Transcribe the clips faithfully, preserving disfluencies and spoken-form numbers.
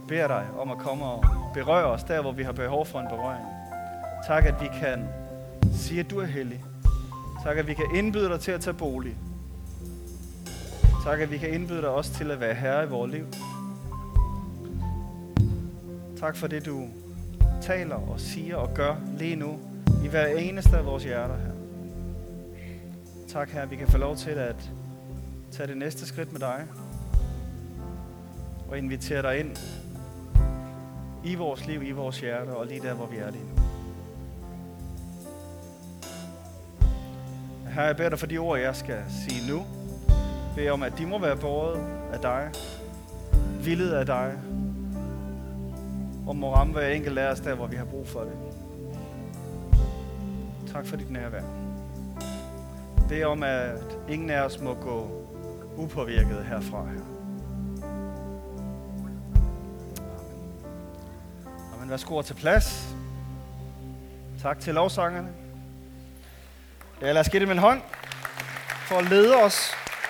beder dig om at komme og berøre os der, hvor vi har behov for en berøring. Tak, at vi kan sige, at du er hellig. Tak, at vi kan indbyde dig til at tage bolig. Tak, at vi kan indbyde dig også til at være herre i vores liv. Tak for det, du taler og siger og gør lige nu i hver eneste af vores hjerter her. Tak, Herre, at vi kan få lov til at tage det næste skridt med dig og invitere dig ind i vores liv, i vores hjerter og lige der, hvor vi er lige nu. Herre, jeg beder dig for de ord, jeg skal sige nu. Jeg beder om, at de må være båret af dig, villet af dig, og må ramme hver enkelt af os der, hvor vi har brug for det. Tak for dit nærvær. Jeg beder om, at ingen af os må gå upåvirket herfra her. Amen. Værsgo til plads. Tak til lovsangerne. Ja, lad os give dem en hånd for at lede os.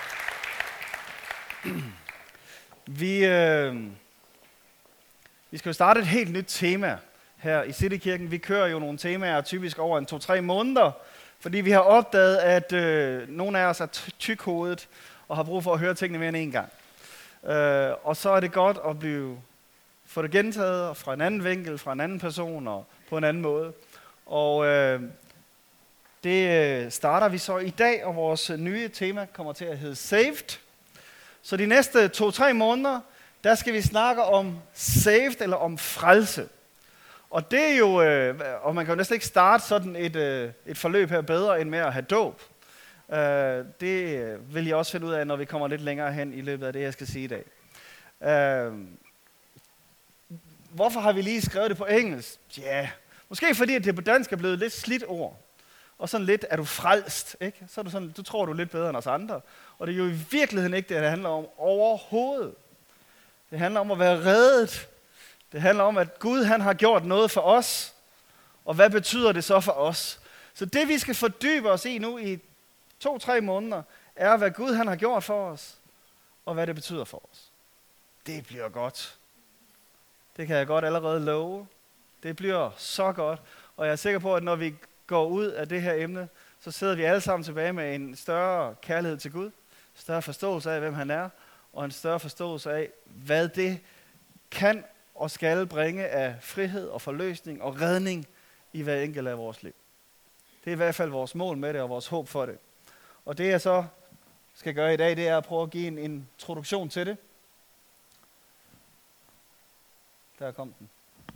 Vi, øh, vi skal jo starte et helt nyt tema her i Citykirken. Vi kører jo nogle temaer typisk over en to-tre måneder, fordi vi har opdaget, at øh, nogle af os er tykhovedet og har brug for at høre tingene mere end en gang. Øh, og så er det godt at blive, få det gentaget fra en anden vinkel, fra en anden person og på en anden måde. Og øh, det starter vi så i dag, og vores nye tema kommer til at hedde Saved. Så de næste to-tre måneder, der skal vi snakke om saved, eller om frelse. Og det er jo, øh, og man kan jo næsten ikke starte sådan et, øh, et forløb her bedre, end med at have dåb. Øh, det vil jeg også finde ud af, når vi kommer lidt længere hen i løbet af det, jeg skal sige i dag. Øh, hvorfor har vi lige skrevet det på engelsk? Ja, yeah. Måske fordi, at det på dansk er blevet lidt slidt ord. Og sådan lidt, er du frelst, ikke? Så er du sådan, du tror, du er lidt bedre end os andre. Og det er jo i virkeligheden ikke det, det handler om overhovedet. Det handler om at være reddet. Det handler om, at Gud han har gjort noget for os. Og hvad betyder det så for os? Så det, vi skal fordybe os i nu i to-tre måneder, er, hvad Gud han har gjort for os. Og hvad det betyder for os. Det bliver godt. Det kan jeg godt allerede love. Det bliver så godt. Og jeg er sikker på, at når vi går ud af det her emne, så sidder vi alle sammen tilbage med en større kærlighed til Gud, større forståelse af, hvem han er, og en større forståelse af, hvad det kan og skal bringe af frihed og forløsning og redning i hver enkelt af vores liv. Det er i hvert fald vores mål med det og vores håb for det. Og det jeg så skal gøre i dag, det er at prøve at give en introduktion til det. Der kom den.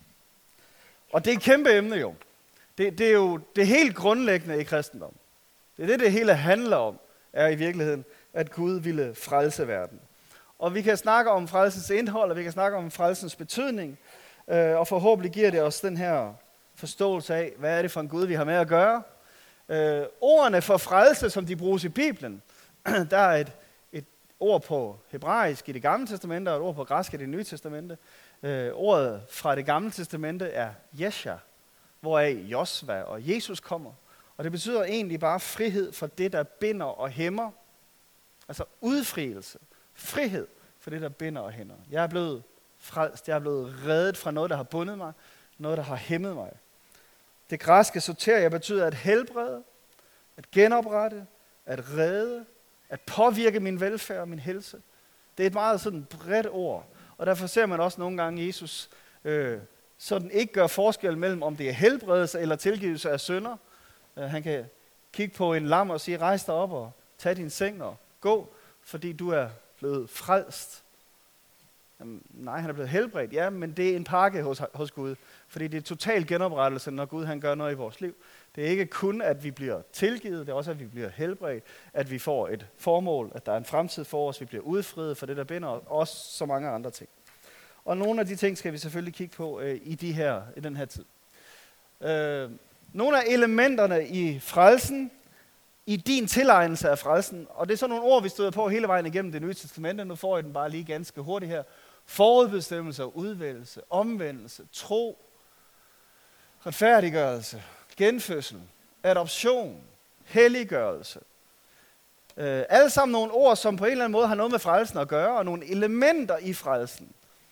Og det er et kæmpe emne jo. Det, det er jo det helt grundlæggende i kristendom. Det er det, det hele handler om, er i virkeligheden, at Gud ville frelse verden. Og vi kan snakke om frelsens indhold, og vi kan snakke om frelsens betydning, øh, og forhåbentlig giver det os den her forståelse af, hvad er det for en Gud, vi har med at gøre. Øh, ordene for frelse, som de bruges i Bibelen, der er et, et ord på hebraisk i det gamle testamente, og et ord på græsk i det nye testamente. Øh, ordet fra det gamle testamente er Jesha, hvoraf Josva og Jesus kommer. Og det betyder egentlig bare frihed for det, der binder og hæmmer. Altså udfrielse. Frihed for det, der binder og hæmmer. Jeg er blevet frelst. Jeg er blevet reddet fra noget, der har bundet mig. Noget, der har hæmmet mig. Det græske soteria betyder at helbrede, at genoprette, at redde, at påvirke min velfærd og min helse. Det er et meget sådan bredt ord. Og derfor ser man også nogle gange Jesus øh, så den ikke gør forskel mellem, om det er helbredelse eller tilgivelse af synder. Uh, han kan kigge på en lam og sige, rejs dig op og tag din seng og gå, fordi du er blevet frelst. Jamen, nej, han er blevet helbredt. Ja, men det er en pakke hos, hos Gud, fordi det er total genoprettelse, når Gud han gør noget i vores liv. Det er ikke kun, at vi bliver tilgivet, det er også, at vi bliver helbredt, at vi får et formål, at der er en fremtid for os, vi bliver udfriet for det, der binder os, og også så mange andre ting. Og nogle af de ting skal vi selvfølgelig kigge på øh, i, de her, i den her tid. Øh, nogle af elementerne i frelsen, i din tilegnelse af frelsen, og det er sådan nogle ord, vi støder på hele vejen igennem det nye testamente. Nu får jeg den bare lige ganske hurtigt her. Forudbestemmelse og udvælgelse, omvendelse, tro, retfærdiggørelse, genfødsel, adoption, helliggørelse. Øh, alle sammen nogle ord, som på en eller anden måde har noget med frelsen at gøre, og nogle elementer i frelsen.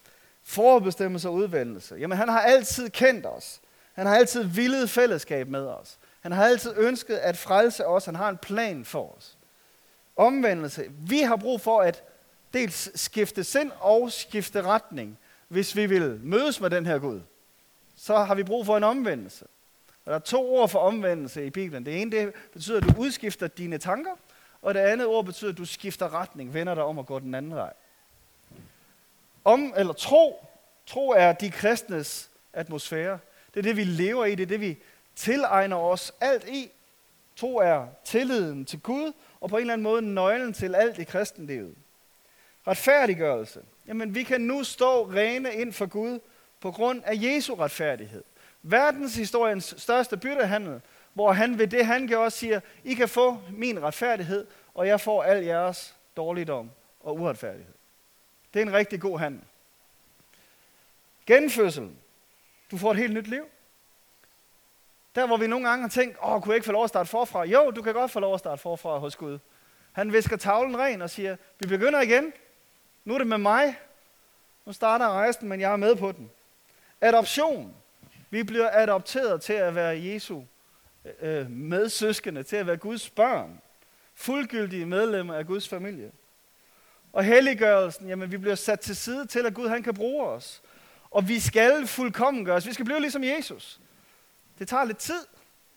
Forbestemmelse og udvælgelse. Jamen, han har altid kendt os. Han har altid villet fællesskab med os. Han har altid ønsket at frelse os. Han har en plan for os. Omvendelse. Vi har brug for at dels skifte sind og skifte retning, hvis vi vil mødes med den her Gud. Så har vi brug for en omvendelse. Og der er to ord for omvendelse i Bibelen. Det ene det betyder, at du udskifter dine tanker, og det andet ord betyder, at du skifter retning, vender dig om at gå den anden vej. Om, eller tro, tro er de kristnes atmosfære. Det er det, vi lever i, det er det, vi tilegner os alt i. Tro er tilliden til Gud, og på en eller anden måde nøglen til alt i kristenlivet. Retfærdiggørelse. Jamen, vi kan nu stå rene ind for Gud på grund af Jesu retfærdighed. Verdenshistoriens største byttehandel, hvor han ved det, han gjorde, siger, I kan få min retfærdighed, og jeg får al jeres dårligdom og uretfærdighed. Det er en rigtig god handel. Genfødsel. Du får et helt nyt liv. Der, hvor vi nogle gange har tænkt, åh, kunne jeg ikke få lov at starte forfra? Jo, du kan godt få lov at starte forfra hos Gud. Han visker tavlen ren og siger, vi begynder igen. Nu er det med mig. Nu starter rejsen, men jeg er med på den. Adoption. Vi bliver adopteret til at være Jesu øh, medsøskende, til at være Guds børn. Fuldgyldige medlemmer af Guds familie. Og helliggørelsen, jamen vi bliver sat til side til, at Gud han kan bruge os. Og vi skal fuldkommen gøres. Vi skal blive ligesom Jesus. Det tager lidt tid.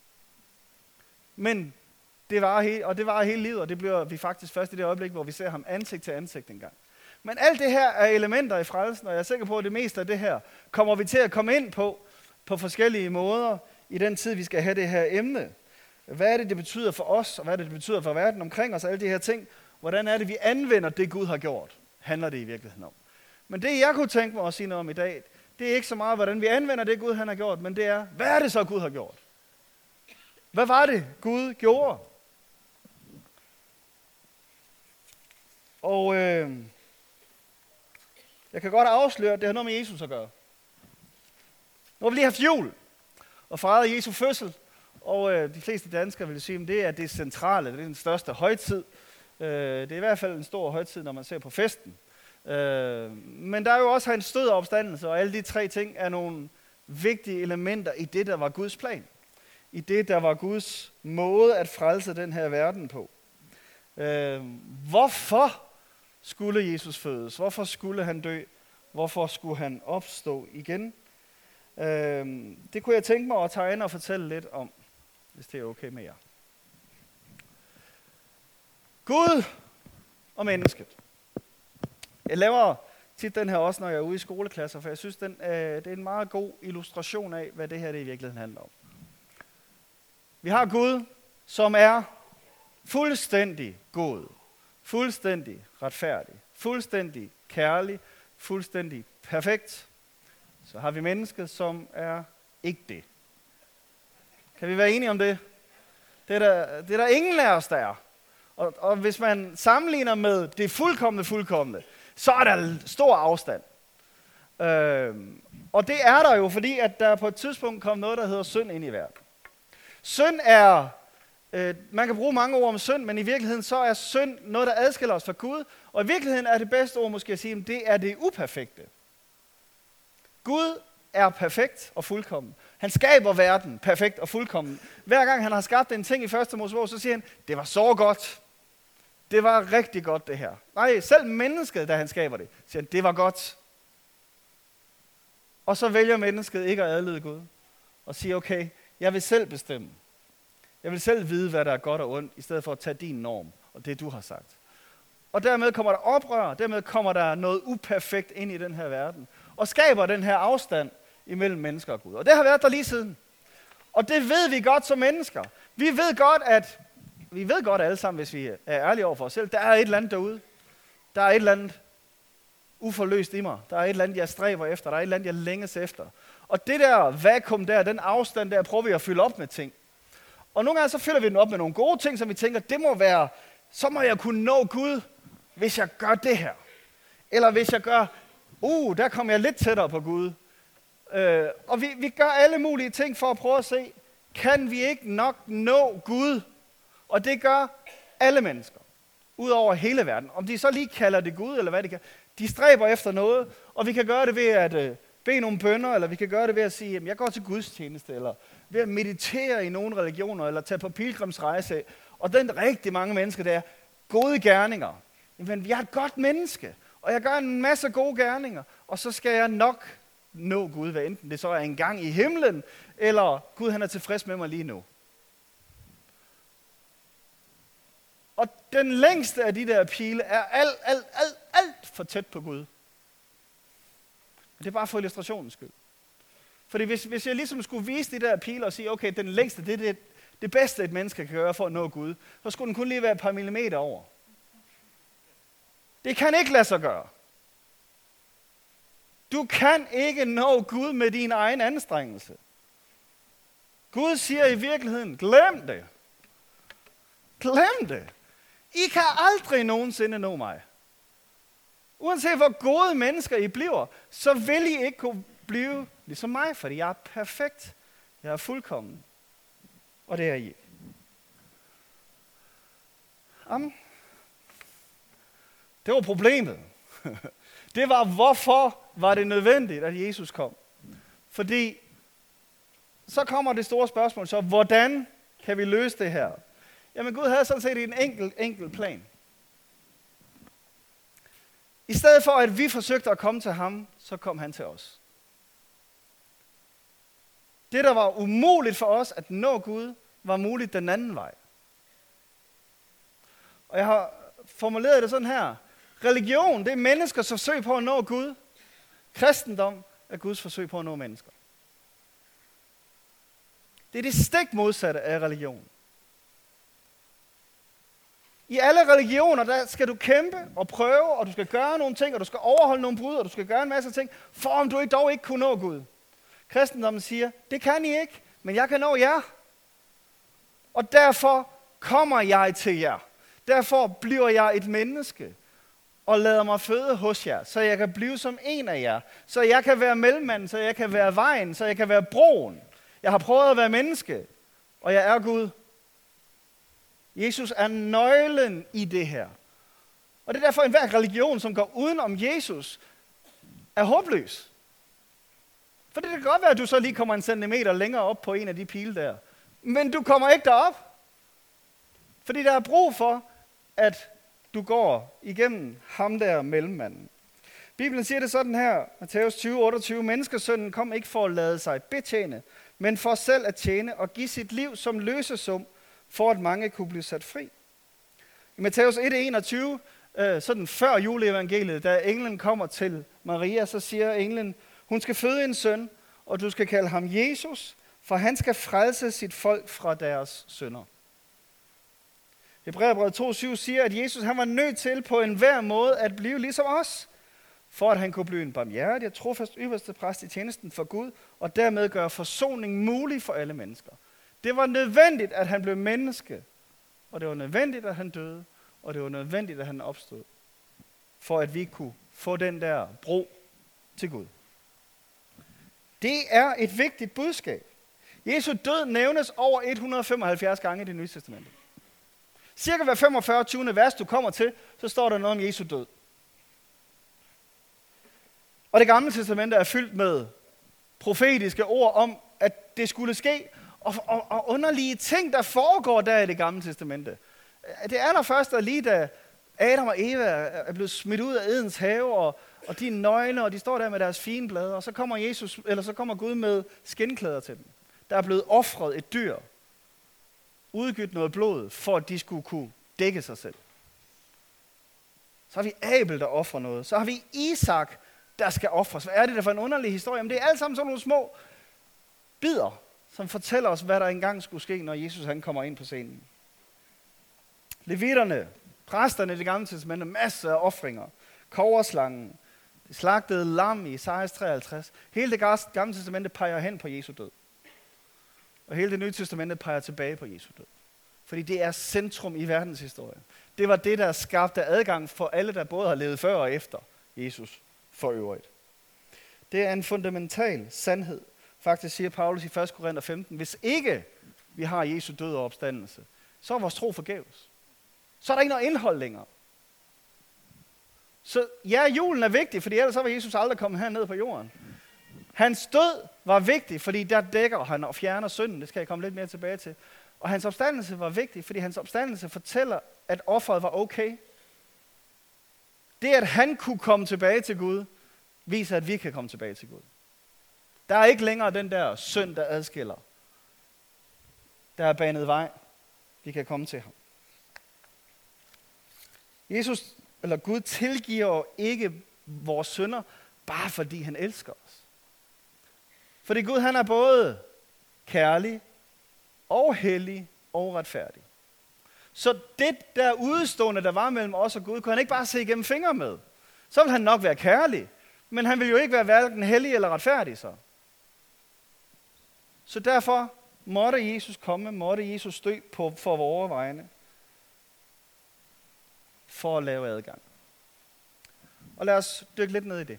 Men det varer hele, og det varer hele livet, og det bliver vi faktisk først i det øjeblik, hvor vi ser ham ansigt til ansigt engang. Men alt det her er elementer i frelsen, og jeg er sikker på, at det meste af det her kommer vi til at komme ind på, på forskellige måder, i den tid, vi skal have det her emne. Hvad er det, det betyder for os, og hvad er det, det betyder for verden omkring os, alle de her ting. Hvordan er det, vi anvender det, Gud har gjort, handler det i virkeligheden om. Men det, jeg kunne tænke mig at sige noget om i dag, det er ikke så meget, hvordan vi anvender det, Gud han har gjort, men det er, hvad er det så, Gud har gjort? Hvad var det, Gud gjorde? Og øh, jeg kan godt afsløre, at det har noget med Jesus at gøre. Nu har vi lige haft jul og fejret Jesu fødsel, og øh, de fleste danskere vil sige, at det er det centrale, det er den største højtid. Øh, det er i hvert fald en stor højtid, når man ser på festen. Øh, men der er jo også en stød og opstandelse, og alle de tre ting er nogle vigtige elementer i det, der var Guds plan. I det, der var Guds måde at frelse den her verden på. Øh, hvorfor skulle Jesus fødes? Hvorfor skulle han dø? Hvorfor skulle han opstå igen? Øh, det kunne jeg tænke mig at tage ind og fortælle lidt om, hvis det er okay med jer. Gud og mennesket. Jeg laver tit den her også, når jeg er ude i skoleklasser, for jeg synes, den, øh, det er en meget god illustration af, hvad det her det i virkeligheden handler om. Vi har Gud, som er fuldstændig god, fuldstændig retfærdig, fuldstændig kærlig, fuldstændig perfekt. Så har vi mennesket, som er ikke det. Kan vi være enige om det? Det er der, det er der ingen af os, der er. Og, og hvis man sammenligner med det fuldkomne fuldkomne, så er der stor afstand. Øhm, og det er der jo, fordi at der på et tidspunkt kom noget, der hedder synd ind i verden. Synd er, øh, man kan bruge mange ord om synd, men i virkeligheden så er synd noget, der adskiller os fra Gud. Og i virkeligheden er det bedste ord måske at sige, at det er det uperfekte. Gud er perfekt og fuldkommen. Han skaber verden perfekt og fuldkommen. Hver gang han har skabt en ting i første Mosebog, så siger han, det var så godt. Det var rigtig godt det her. Nej, selv mennesket, da han skaber det, siger han, det var godt. Og så vælger mennesket ikke at adlyde Gud. Og siger, okay, jeg vil selv bestemme. Jeg vil selv vide, hvad der er godt og ondt, i stedet for at tage din norm og det, du har sagt. Og dermed kommer der oprør, dermed kommer der noget uperfekt ind i den her verden. Og skaber den her afstand imellem mennesker og Gud. Og det har været der lige siden. Og det ved vi godt som mennesker. Vi ved godt, at vi ved godt alle sammen, hvis vi er ærlige over for os selv, der er et eller andet derude. Der er et eller andet uforløst i mig. Der er et eller andet, jeg stræber efter. Der er et eller andet, jeg længes efter. Og det der vakuum der, den afstand der, prøver vi at fylde op med ting. Og nogle gange så fylder vi den op med nogle gode ting, som vi tænker, det må være, så må jeg kunne nå Gud, hvis jeg gør det her. Eller hvis jeg gør, uh, der kommer jeg lidt tættere på Gud. Øh, og vi, vi gør alle mulige ting for at prøve at se, kan vi ikke nok nå Gud? Og det gør alle mennesker, ud over hele verden. Om de så lige kalder det Gud, eller hvad de kan. De stræber efter noget, Og vi kan gøre det ved at øh, bede nogle bønner, eller vi kan gøre det ved at sige, at jeg går til gudstjeneste, eller ved at meditere i nogle religioner, eller tage på pilgrimsrejse. Og den rigtig mange mennesker, der er gode gerninger. Men jeg er et godt menneske, og jeg gør en masse gode gerninger, og så skal jeg nok nå Gud, hvad enten det så er en gang i himlen, eller Gud han er tilfreds med mig lige nu. Og den længste af de der pile er alt, alt, alt, alt for tæt på Gud. Det er bare for illustrationens skyld. Fordi hvis, hvis jeg ligesom skulle vise de der pile og sige, okay, den længste, det er det, det bedste, et menneske kan gøre for at nå Gud, så skulle den kun lige være et par millimeter over. Det kan ikke lade sig gøre. Du kan ikke nå Gud med din egen anstrengelse. Gud siger i virkeligheden, glem det. Glem det. I kan aldrig nogensinde nå mig. Uanset hvor gode mennesker I bliver, så vil I ikke kunne blive ligesom mig, fordi jeg er perfekt. Jeg er fuldkommen. Og det er I. Amen. Det var problemet. Det var, hvorfor var det nødvendigt, at Jesus kom? Fordi så kommer det store spørgsmål, så hvordan kan vi løse det her? Jamen Gud havde sådan set en enkelt, enkelt plan. I stedet for, at vi forsøgte at komme til ham, så kom han til os. Det, der var umuligt for os at nå Gud, var muligt den anden vej. Og jeg har formuleret det sådan her. Religion, det er menneskers forsøg på at nå Gud. Kristendom er Guds forsøg på at nå mennesker. Det er det stik modsatte af religion. I alle religioner, der skal du kæmpe og prøve, og du skal gøre nogle ting, og du skal overholde nogle brud, og du skal gøre en masse ting, for om du ikke dog ikke kunne nå Gud. Kristendommen siger, det kan I ikke, men jeg kan nå jer. Og derfor kommer jeg til jer. Derfor bliver jeg et menneske, og lader mig føde hos jer, så jeg kan blive som en af jer, så jeg kan være mellemmanden, så jeg kan være vejen, så jeg kan være broen. Jeg har prøvet at være menneske, og jeg er Gud. Jesus er nøglen i det her. Og det er derfor, at enhver religion, som går uden om Jesus, er håbløs. For det kan godt være, at du så lige kommer en centimeter længere op på en af de pile der. Men du kommer ikke derop. Fordi der er brug for, at du går igennem ham der mellemmanden. Bibelen siger det sådan her, Matthæus tyve, otteogtyve, menneskesønnen kom ikke for at lade sig betjene, men for selv at tjene og give sit liv som løsesum, for at mange kunne blive sat fri. I Matthæus et, enogtyve, sådan før juleevangeliet, da englen kommer til Maria, så siger englen, hun skal føde en søn, og du skal kalde ham Jesus, for han skal frelse sit folk fra deres synder. Hebræerbrevet to syv siger, at Jesus han var nødt til på enhver måde at blive ligesom os, for at han kunne blive en barmhjertig og trofast ypperste præst i tjenesten for Gud, og dermed gøre forsoning mulig for alle mennesker. Det var nødvendigt, at han blev menneske, og det var nødvendigt, at han døde, og det var nødvendigt, at han opstod, for at vi kunne få den der bro til Gud. Det er et vigtigt budskab. Jesu død nævnes over et hundrede femoghalvfjerds gange i Det Nye Testamente. Cirka hver femogfyrre tyvende vers, du kommer til, så står der noget om Jesu død. Og Det Gamle Testamente er fyldt med profetiske ord om, at det skulle ske, og, og, og underlige ting, der foregår der i Det Gamle Testamente. Det allerførste er lige da Adam og Eva er blevet smidt ud af Edens have, og, og de er nøgne, og de står der med deres fine blade, og så kommer, Jesus, eller så kommer Gud med skinklæder til dem. Der er blevet ofret et dyr, udgivet noget blod, for at de skulle kunne dække sig selv. Så har vi Abel, der offrer noget. Så har vi Isak, der skal ofres. Hvad er det der for en underlig historie? Men det er alt sammen sådan nogle små bidder, som fortæller os, hvad der engang skulle ske, når Jesus han kommer ind på scenen. Levitterne, præsterne i Det Gamle Testamente, masser af ofringer. Kobberslangen, det slagtede lam i Esajas treoghalvtreds. Hele Det Gamle Testamente peger hen på Jesu død. Og hele Det Nye Testamente peger tilbage på Jesu død. Fordi det er centrum i verdenshistorien. Det var det, der skabte adgang for alle, der både har levet før og efter Jesus for øvrigt. Det er en fundamental sandhed. Faktisk siger Paulus i første Korinther femten, hvis ikke vi har Jesu død og opstandelse, så er vores tro forgæves. Så er der ikke noget indhold længere. Så ja, julen er vigtig, fordi ellers så var Jesus aldrig kommet herned på jorden. Hans død var vigtig, fordi der dækker han og fjerner synden. Det skal jeg komme lidt mere tilbage til. Og hans opstandelse var vigtig, fordi hans opstandelse fortæller, at offeret var okay. Det, at han kunne komme tilbage til Gud, viser, at vi kan komme tilbage til Gud. Der er ikke længere den der synd, der adskiller. Der er banet vej. Vi kan komme til ham. Jesus, eller Gud, tilgiver ikke vores synder, bare fordi han elsker os. Fordi Gud, han er både kærlig og hellig og retfærdig. Så det der udstående, der var mellem os og Gud, kunne han ikke bare se igennem fingre med. Så ville han nok være kærlig, men han ville jo ikke være hverken hellig eller retfærdig så. Så derfor måtte Jesus komme, måtte Jesus dø på, for vores vegne, for at lave adgang. Og lad os dykke lidt ned i det.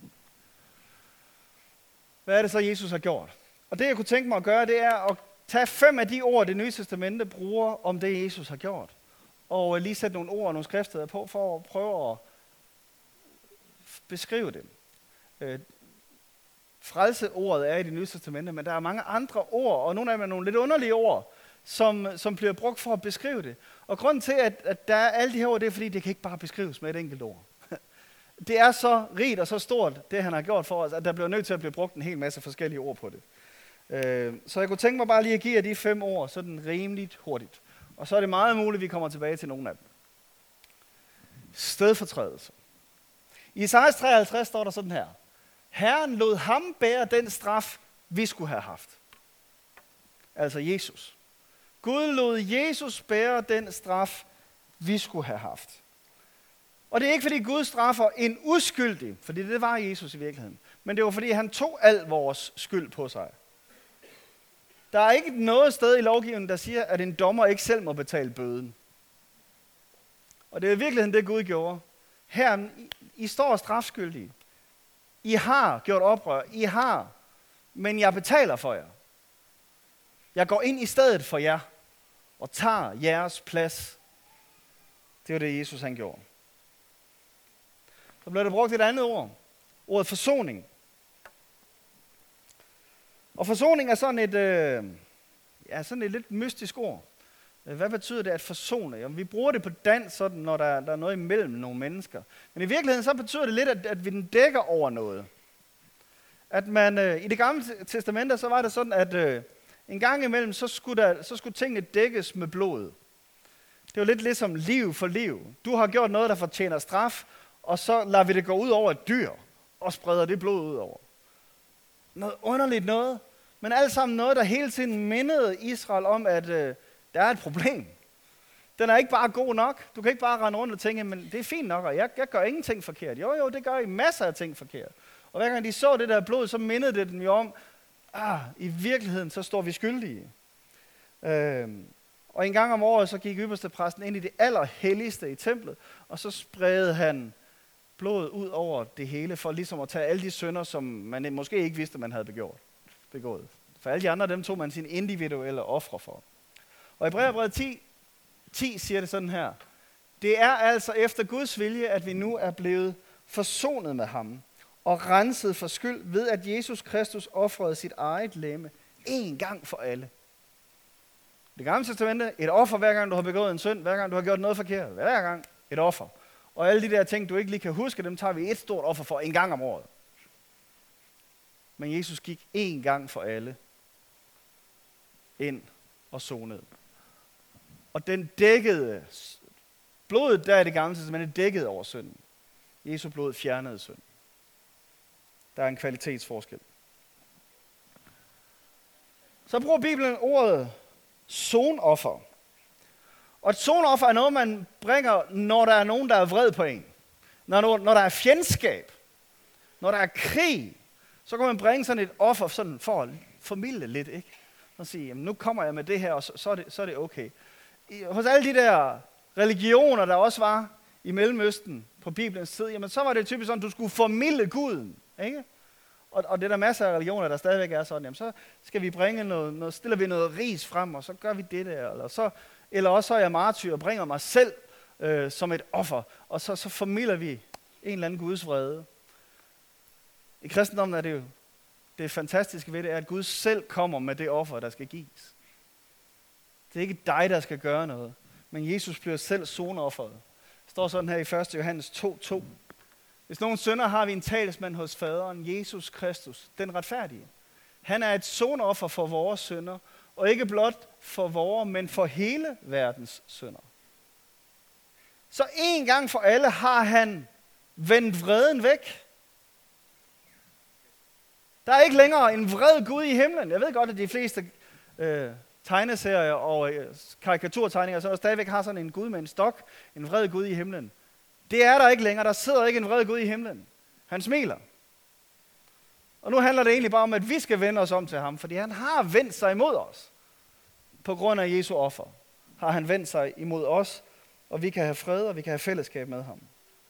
Hvad er det så, Jesus har gjort? Og det, jeg kunne tænke mig at gøre, det er at tage fem af de ord, det Nye Testamente bruger om det, Jesus har gjort. Og lige sætte nogle ord og nogle skriftsteder på, for at prøve at beskrive det. Øh, Frelseordet er i det Nye Testamente, men der er mange andre ord, og nogle af dem er nogle lidt underlige ord, som, som bliver brugt for at beskrive det. Og grunden til, at, at der er alle de her ord, det er, fordi det kan ikke bare beskrives med et enkelt ord. Det er så rigt og så stort, det han har gjort for os, at der bliver nødt til at blive brugt en hel masse forskellige ord på det. Så jeg kunne tænke mig bare lige at give jer de fem ord, sådan rimeligt hurtigt. Og så er det meget muligt, at vi kommer tilbage til nogle af dem. Stedfortrædelse. I Esajas treoghalvtreds står der sådan her. Herren lod ham bære den straf, vi skulle have haft. Altså Jesus. Gud lod Jesus bære den straf, vi skulle have haft. Og det er ikke, fordi Gud straffer en uskyldig, fordi det var Jesus i virkeligheden. Men det var, fordi han tog al vores skyld på sig. Der er ikke noget sted i lovgivningen, der siger, at en dommer ikke selv må betale bøden. Og det er i virkeligheden det, Gud gjorde. Her, I, I står strafskyldige. I har gjort oprør. I har. Men jeg betaler for jer. Jeg går ind i stedet for jer. Og tager jeres plads. Det var det, Jesus han gjorde. Så blev der brugt et andet ord. Ordet forsoning. Og forsoning er sådan et, øh, ja, sådan et lidt mystisk ord. Hvad betyder det at forsone? Jamen, vi bruger det på dansk, sådan, når der, der er noget imellem nogle mennesker. Men i virkeligheden så betyder det lidt, at, at vi den dækker over noget. At man, øh, i det gamle testamente, så var det sådan, at øh, en gang imellem, så skulle, der, så skulle tingene dækkes med blod. Det var lidt ligesom liv for liv. Du har gjort noget, der fortjener straf, og så lader vi det gå ud over et dyr, og spreder det blod ud over. Noget underligt noget, men alt sammen noget, der hele tiden mindede Israel om, at øh, der er et problem. Den er ikke bare god nok. Du kan ikke bare rende rundt og tænke, men det er fint nok, og jeg, jeg gør ingenting forkert. Jo, jo, det gør I masser af ting forkert. Og hver gang de så det der blod, så mindede det dem jo om, ah, i virkeligheden, så står vi skyldige. Øhm, og en gang om året, så gik ypperstepræsten ind i det allerhelligste i templet, og så spredte han blodet ud over det hele, for ligesom at tage alle de synder, som man måske ikke vidste, man havde begået. begået. For alle de andre, dem tog man sine individuelle ofre for. Og i Hebræerbrevet ti, ti siger det sådan her. Det er altså efter Guds vilje, at vi nu er blevet forsonet med ham, og renset for skyld ved, at Jesus Kristus ofrede sit eget legeme en gang for alle. Det gamle testamente, et offer hver gang du har begået en synd, hver gang du har gjort noget forkert, hver gang et offer. Og alle de der ting, du ikke lige kan huske, dem tager vi et stort offer for en gang om året. Men Jesus gik en gang for alle ind og sonede. Og den dækkede, blodet der i det gamle testamente dækkede over synden. Jesu blod fjernede synd. Der er en kvalitetsforskel. Så bruger Bibelen ordet sonoffer. Og et sonoffer er noget, man bringer, når der er nogen, der er vred på en. Når, når der er fjendskab. Når der er krig. Så kan man bringe sådan et offer sådan for at formilde lidt, ikke? Og sige, jamen, nu kommer jeg med det her, og så, så, er, det, så er det okay. I, hos alle de der religioner, der også var i Mellemøsten på Bibelens tid, jamen så var det typisk sådan, at du skulle formilde Guden, ikke? Og, og det er der masser af religioner, der stadigvæk er sådan, jamen så skal vi bringe noget, noget stiller vi noget ris frem, og så gør vi det der, eller, så, eller også så er jeg martyr og bringer mig selv øh, som et offer, og så, så formilder vi en eller anden Guds vrede. I kristendommen er det jo det fantastiske ved det, er, at Gud selv kommer med det offer, der skal gives. Det er ikke dig, der skal gøre noget, men Jesus bliver selv sonofferet. Det står sådan her i første Johannes to to. Hvis nogen synder, har vi en talsmand hos faderen, Jesus Kristus, den retfærdige. Han er et sonoffer for vores synder, og ikke blot for vores, men for hele verdens synder. Så en gang for alle har han vendt vreden væk. Der er ikke længere en vred Gud i himlen. Jeg ved godt, at de fleste øh, tegneserier og øh, karikaturtegninger så stadigvæk har sådan en Gud med en stok, en vred Gud i himlen. Det er der ikke længere. Der sidder ikke en vred Gud i himlen. Han smiler. Og nu handler det egentlig bare om, at vi skal vende os om til ham, fordi han har vendt sig imod os. På grund af Jesu offer har han vendt sig imod os, og vi kan have fred, og vi kan have fællesskab med ham.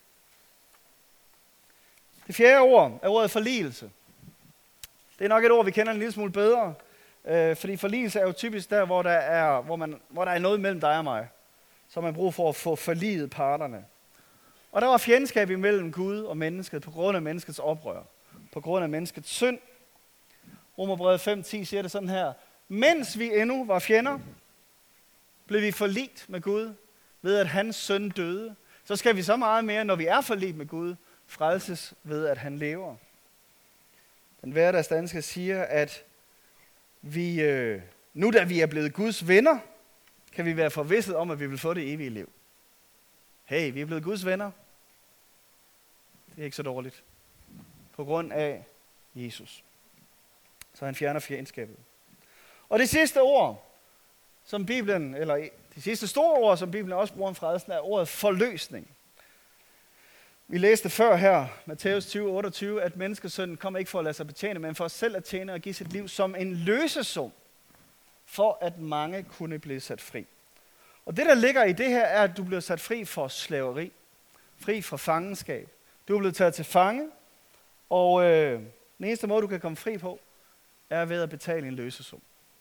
Det fjerde ord er ordet forligelse. Det er nok et ord, vi kender en lille smule bedre, øh, fordi forligelse er jo typisk der, hvor der er, hvor man, hvor der er noget mellem dig og mig, så man bruger for at få forliget parterne. Og der var fjendskab imellem Gud og mennesket på grund af menneskets oprør, på grund af menneskets synd. Romerbrevet fem ti siger det sådan her: mens vi endnu var fjender, blev vi forligt med Gud ved, at hans søn døde. Så skal vi så meget mere, når vi er forligt med Gud, frelses ved, at han lever. Den hverdagsdanske siger, at vi, øh, nu da vi er blevet Guds venner, kan vi være forvisset om, at vi vil få det evige liv. Hey, vi er blevet Guds venner. Det er ikke så dårligt. På grund af Jesus. Så han fjerner fjendskabet. Og det sidste ord, som Bibelen, eller de sidste store ord, som Bibelen også bruger om frelsen, er ordet forløsning. Vi læste før her, Matthæus tyve otteogtyve, at menneskesønnen kommer ikke for at lade sig betjene, men for selv at tjene og give sit liv som en løsesum, for at mange kunne blive sat fri. Og det, der ligger i det her, er, at du bliver sat fri for slaveri, fri for fangenskab. Du er blevet taget til fange, og øh, den eneste måde, du kan komme fri på, er ved at betale en løsesum.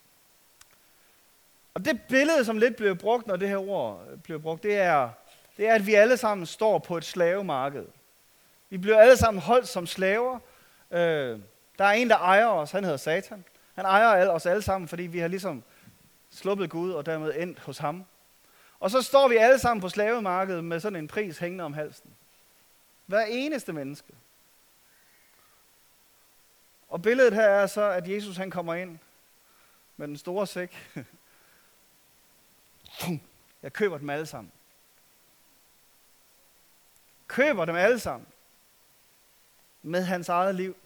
Og det billede, som lidt bliver brugt, når det her ord bliver brugt, det er, det er, at vi alle sammen står på et slavemarked. Vi bliver alle sammen holdt som slaver. Øh, der er en, der ejer os, han hedder Satan. Han ejer os alle sammen, fordi vi har ligesom sluppet Gud og dermed endt hos ham. Og så står vi alle sammen på slavemarkedet med sådan en pris hængende om halsen. Hver eneste menneske. Og billedet her er så, at Jesus han kommer ind med den store sæk. Jeg køber dem alle sammen. Køber dem alle sammen. Med hans eget liv.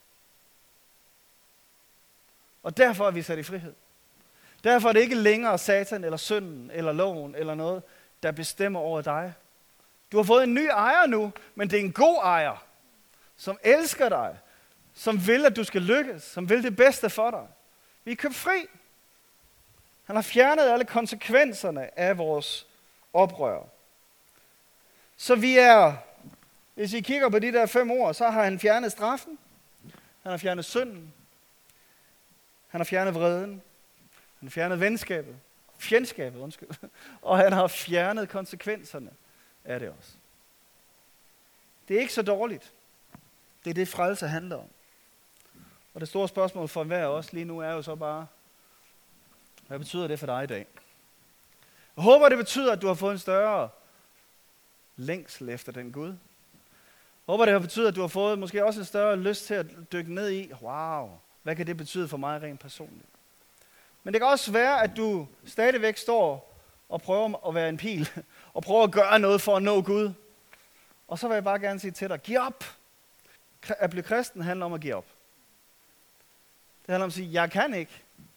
Og derfor er vi sat i frihed. Derfor er det ikke længere Satan eller synden eller loven eller noget, der bestemmer over dig. Du har fået en ny ejer nu, men det er en god ejer, som elsker dig, som vil, at du skal lykkes, som vil det bedste for dig. Vi er købt fri. Han har fjernet alle konsekvenserne af vores oprør. Så vi er, hvis I kigger på de der fem ord, så har han fjernet straffen, han har fjernet synden, han har fjernet vreden, han har fjernet venskabet, fjendskabet, undskyld, og han har fjernet konsekvenserne af det også. Det er ikke så dårligt. Det er det, frelse handler om. Og det store spørgsmål for hver af os lige nu er jo så bare, hvad betyder det for dig i dag? Jeg håber, det betyder, at du har fået en større længsel efter den Gud. Jeg håber, det har betydet, at du har fået måske også en større lyst til at dykke ned i, wow, hvad kan det betyde for mig rent personligt? Men det kan også være, at du stadigvæk står og prøver at være en pil, og prøver at gøre noget for at nå Gud. Og så vil jeg bare gerne sige til dig, giv op. At blive kristen handler om at give op. Det handler om at sige, jeg kan ikke.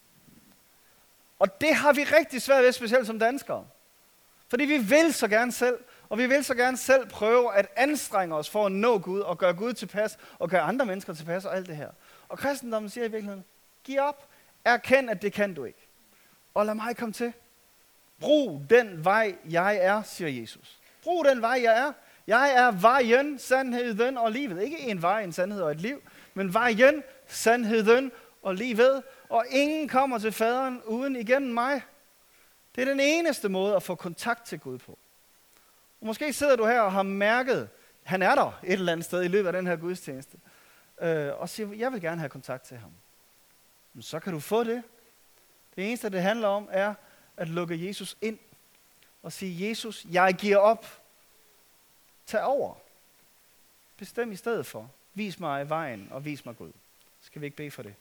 Og det har vi rigtig svært ved, specielt som danskere. Fordi vi vil så gerne selv, og vi vil så gerne selv prøve at anstrenge os for at nå Gud, og gøre Gud tilpas, og gøre andre mennesker tilpas, og alt det her. Og kristendommen siger i virkeligheden, giv op, erkend, at det kan du ikke. Og lad mig komme til. Brug den vej, jeg er, siger Jesus. Brug den vej, jeg er. Jeg er vejen, sandheden og livet. Ikke en vej, en sandhed og et liv, men vejen, sandheden og livet. Og ingen kommer til faderen uden igennem mig. Det er den eneste måde at få kontakt til Gud på. Og måske sidder du her og har mærket han er der et eller andet sted i løbet af den her gudstjeneste, øh, og siger, jeg vil gerne have kontakt til ham. Men så kan du få det. Det eneste, det handler om, er at lukke Jesus ind og sige, Jesus, jeg giver op. Tag over. Bestem i stedet for. Vis mig vejen, og vis mig Gud. Skal vi ikke bede for det?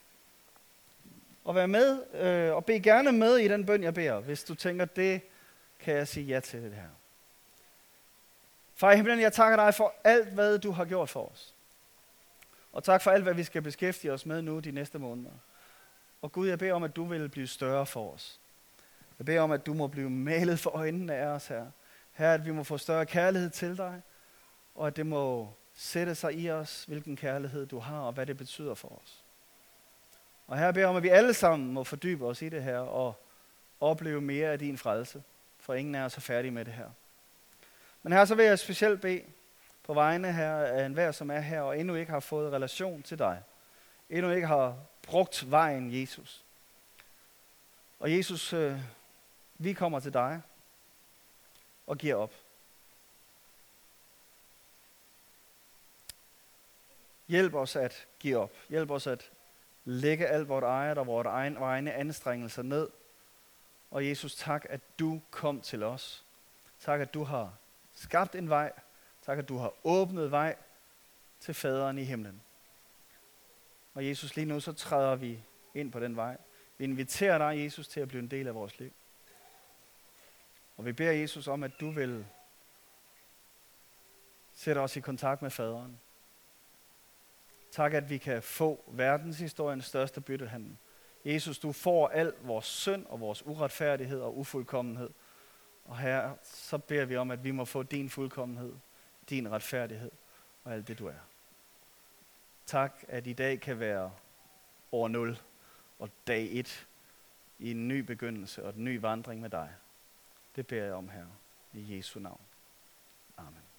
Og vær med, øh, og bed gerne med i den bøn, jeg beder, hvis du tænker, det kan jeg sige ja til det her. Far i himlen, jeg takker dig for alt, hvad du har gjort for os. Og tak for alt, hvad vi skal beskæftige os med nu de næste måneder. Og Gud, jeg beder om, at du vil blive større for os. Jeg beder om, at du må blive malet for øjnene af os her. Her, at vi må få større kærlighed til dig, og at det må sætte sig i os, hvilken kærlighed du har, og hvad det betyder for os. Og her beder jeg om, at vi alle sammen må fordybe os i det her, og opleve mere af din frelse, for ingen er så færdig med det her. Men her så vil jeg specielt bede på vegne her af enhver, som er her, og endnu ikke har fået relation til dig. Endnu ikke har brugt vejen, Jesus. Og Jesus, øh, vi kommer til dig og giver op. Hjælp os at give op. Hjælp os at lægge alt vort eget og vores egne anstrengelser ned. Og Jesus, tak, at du kom til os. Tak, at du har skabt en vej. Tak, at du har åbnet vej til faderen i himlen. Og Jesus, lige nu så træder vi ind på den vej. Vi inviterer dig, Jesus, til at blive en del af vores liv. Og vi beder Jesus om, at du vil sætte os i kontakt med faderen. Tak, at vi kan få verdenshistoriens største byttehandel. Jesus, du får al vores synd og vores uretfærdighed og ufuldkommenhed. Og her så beder vi om, at vi må få din fuldkommenhed, din retfærdighed og alt det, du er. Tak, at i dag kan være år nul og dag et i en ny begyndelse og en ny vandring med dig. Det beder jeg om her i Jesu navn. Amen.